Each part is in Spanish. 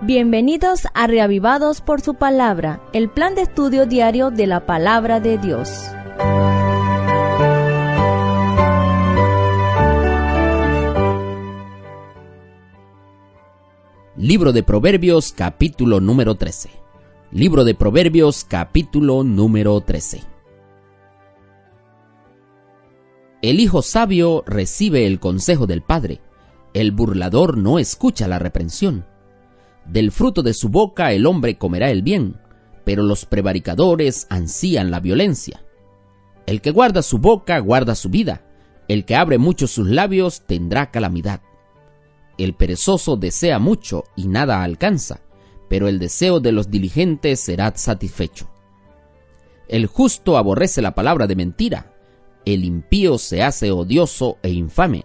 Bienvenidos a Reavivados por su Palabra, el plan de estudio diario de la Palabra de Dios. Libro de Proverbios, capítulo número 13. Libro de Proverbios, capítulo número 13. El hijo sabio recibe el consejo del padre, el burlador no escucha la reprensión. Del fruto de su boca el hombre comerá el bien, pero los prevaricadores ansían la violencia. El que guarda su boca guarda su vida, el que abre mucho sus labios tendrá calamidad. El perezoso desea mucho y nada alcanza, pero el deseo de los diligentes será satisfecho. El justo aborrece la palabra de mentira, el impío se hace odioso e infame.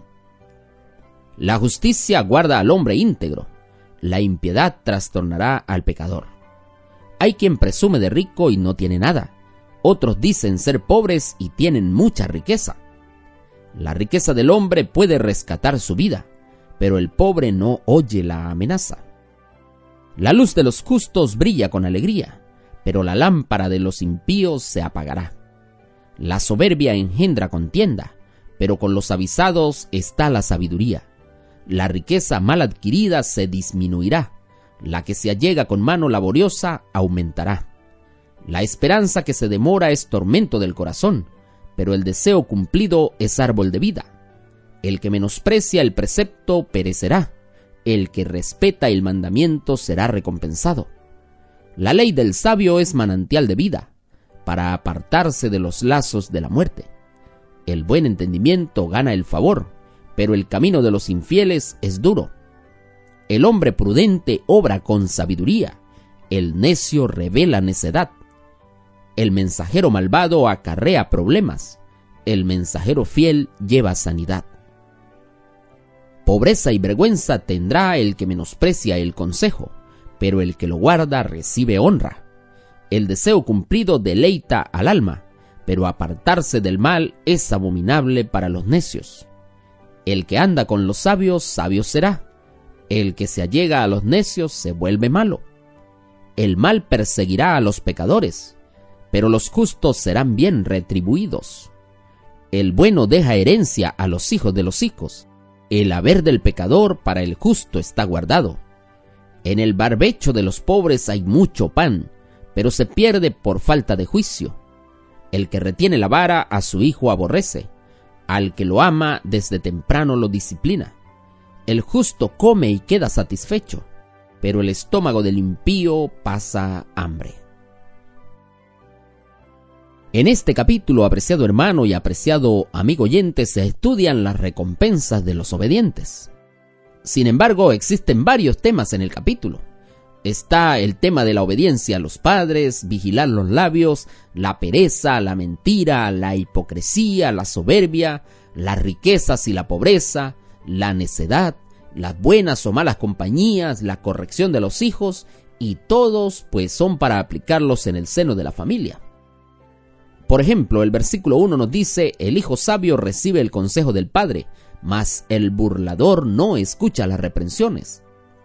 La justicia guarda al hombre íntegro, la impiedad trastornará al pecador. Hay quien presume de rico y no tiene nada, otros dicen ser pobres y tienen mucha riqueza. La riqueza del hombre puede rescatar su vida, pero el pobre no oye la amenaza. La luz de los justos brilla con alegría, pero la lámpara de los impíos se apagará. La soberbia engendra contienda, pero con los avisados está la sabiduría. La riqueza mal adquirida se disminuirá, la que se allega con mano laboriosa aumentará. La esperanza que se demora es tormento del corazón, pero el deseo cumplido es árbol de vida. El que menosprecia el precepto perecerá, el que respeta el mandamiento será recompensado. La ley del sabio es manantial de vida, para apartarse de los lazos de la muerte. El buen entendimiento gana el favor, pero el camino de los infieles es duro. El hombre prudente obra con sabiduría, el necio revela necedad. El mensajero malvado acarrea problemas, el mensajero fiel lleva sanidad. Pobreza y vergüenza tendrá el que menosprecia el consejo, pero el que lo guarda recibe honra. El deseo cumplido deleita al alma, pero apartarse del mal es abominable para los necios. El que anda con los sabios, sabio será. El que se allega a los necios se vuelve malo. El mal perseguirá a los pecadores, pero los justos serán bien retribuidos. El bueno deja herencia a los hijos de los hijos. El haber del pecador para el justo está guardado. En el barbecho de los pobres hay mucho pan, pero se pierde por falta de juicio. El que retiene la vara a su hijo aborrece. Al que lo ama desde temprano lo disciplina. El justo come y queda satisfecho, pero el estómago del impío pasa hambre. En este capítulo, apreciado hermano y apreciado amigo oyente, se estudian las recompensas de los obedientes. Sin embargo, existen varios temas en el capítulo. Está el tema de la obediencia a los padres, vigilar los labios, la pereza, la mentira, la hipocresía, la soberbia, las riquezas y la pobreza, la necedad, las buenas o malas compañías, la corrección de los hijos, y todos pues son para aplicarlos en el seno de la familia. Por ejemplo, el versículo 1 nos dice: el hijo sabio recibe el consejo del padre, mas el burlador no escucha las reprensiones.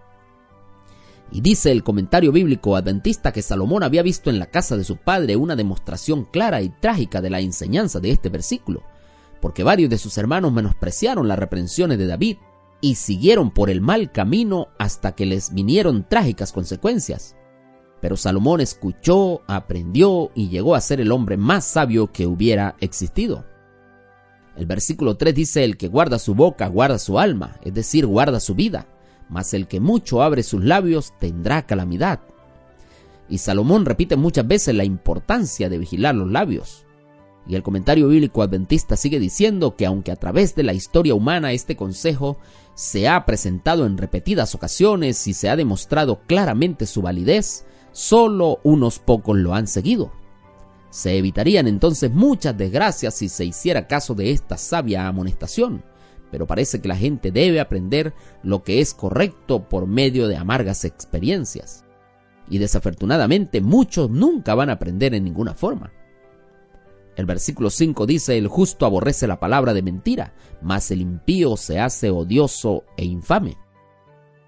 Y dice el comentario bíblico adventista que Salomón había visto en la casa de su padre una demostración clara y trágica de la enseñanza de este versículo, porque varios de sus hermanos menospreciaron las reprensiones de David y siguieron por el mal camino hasta que les vinieron trágicas consecuencias. Pero Salomón escuchó, aprendió y llegó a ser el hombre más sabio que hubiera existido. El versículo 3 dice: el que guarda su boca guarda su alma, es decir, guarda su vida. Mas el que mucho abre sus labios tendrá calamidad. Y Salomón repite muchas veces la importancia de vigilar los labios. Y el comentario bíblico adventista sigue diciendo que aunque a través de la historia humana este consejo se ha presentado en repetidas ocasiones y se ha demostrado claramente su validez, solo unos pocos lo han seguido. Se evitarían entonces muchas desgracias si se hiciera caso de esta sabia amonestación. Pero parece que la gente debe aprender lo que es correcto por medio de amargas experiencias. Y desafortunadamente muchos nunca van a aprender en ninguna forma. El versículo 5 dice: el justo aborrece la palabra de mentira, mas el impío se hace odioso e infame.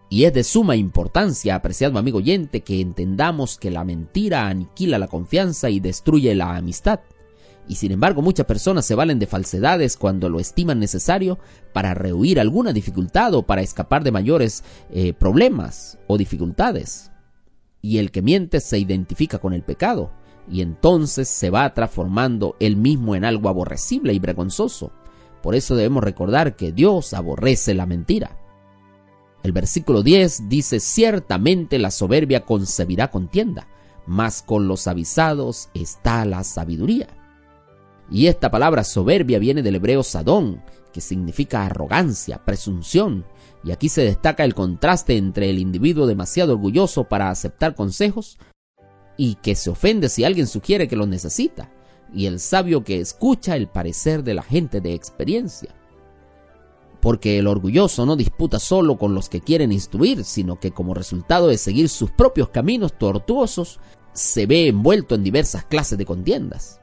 Y es de suma importancia, apreciado amigo oyente, que entendamos que la mentira aniquila la confianza y destruye la amistad. Y sin embargo, muchas personas se valen de falsedades cuando lo estiman necesario para rehuir alguna dificultad o para escapar de mayores problemas o dificultades. Y el que miente se identifica con el pecado, y entonces se va transformando él mismo en algo aborrecible y vergonzoso. Por eso debemos recordar que Dios aborrece la mentira. El versículo 10 dice: ciertamente la soberbia concebirá contienda, mas con los avisados está la sabiduría. Y esta palabra soberbia viene del hebreo sadón, que significa arrogancia, presunción, y aquí se destaca el contraste entre el individuo demasiado orgulloso para aceptar consejos y que se ofende si alguien sugiere que los necesita, y el sabio que escucha el parecer de la gente de experiencia. Porque el orgulloso no disputa solo con los que quieren instruir, sino que como resultado de seguir sus propios caminos tortuosos, se ve envuelto en diversas clases de contiendas.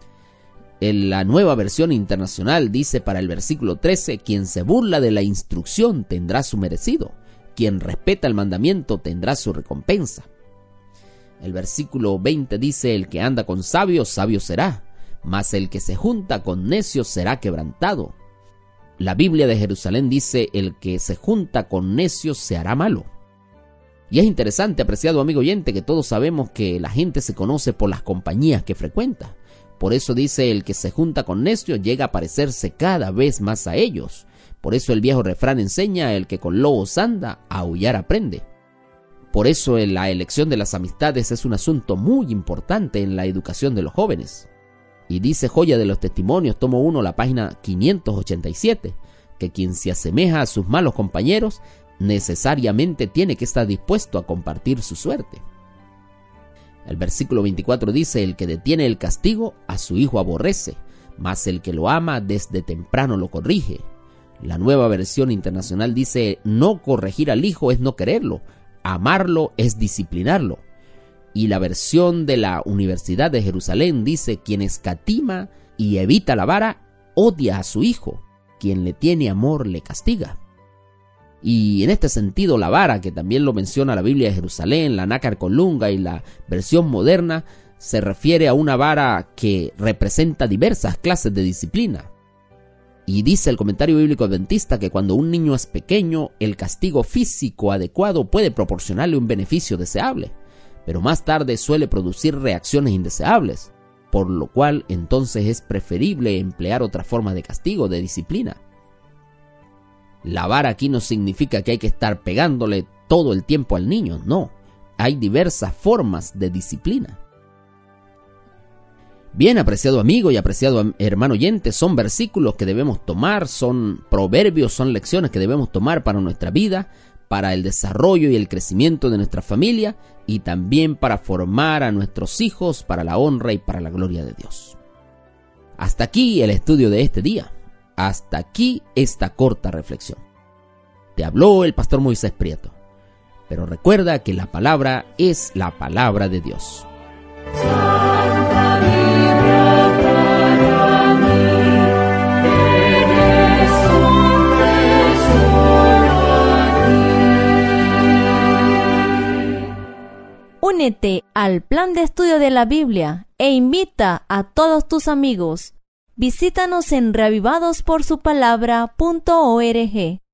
En la Nueva Versión Internacional dice para el versículo 13: quien se burla de la instrucción tendrá su merecido, quien respeta el mandamiento tendrá su recompensa. El versículo 20 dice: el que anda con sabios, sabio será, mas el que se junta con necios será quebrantado. La Biblia de Jerusalén dice: el que se junta con necios se hará malo. Y es interesante, apreciado amigo oyente, que todos sabemos que la gente se conoce por las compañías que frecuenta. Por eso dice: el que se junta con necios llega a parecerse cada vez más a ellos. Por eso el viejo refrán enseña: el que con lobos anda, a aullar aprende. Por eso la elección de las amistades es un asunto muy importante en la educación de los jóvenes. Y dice Joya de los Testimonios, tomo 1, la página 587, que quien se asemeja a sus malos compañeros necesariamente tiene que estar dispuesto a compartir su suerte. El versículo 24 dice: el que detiene el castigo a su hijo aborrece, mas el que lo ama desde temprano lo corrige. La Nueva Versión Internacional dice: no corregir al hijo es no quererlo, amarlo es disciplinarlo. Y la versión de la Universidad de Jerusalén dice: quien escatima y evita la vara odia a su hijo, quien le tiene amor le castiga. Y en este sentido, la vara, que también lo menciona la Biblia de Jerusalén, la Nácar Colunga y la versión moderna, se refiere a una vara que representa diversas clases de disciplina. Y dice el comentario bíblico adventista que cuando un niño es pequeño, el castigo físico adecuado puede proporcionarle un beneficio deseable, pero más tarde suele producir reacciones indeseables, por lo cual entonces es preferible emplear otra forma de castigo, de disciplina. La vara aquí no significa que hay que estar pegándole todo el tiempo al niño, no. Hay diversas formas de disciplina. Bien, apreciado amigo y apreciado hermano oyente, son versículos que debemos tomar, son proverbios, son lecciones que debemos tomar para nuestra vida, para el desarrollo y el crecimiento de nuestra familia y también para formar a nuestros hijos para la honra y para la gloria de Dios. Hasta aquí el estudio de este día. Hasta aquí esta corta reflexión. Te habló el pastor Moisés Prieto. Pero recuerda que la palabra es la palabra de Dios. Únete al plan de estudio de la Biblia e invita a todos tus amigos. Visítanos en reavivadosporsupalabra.org.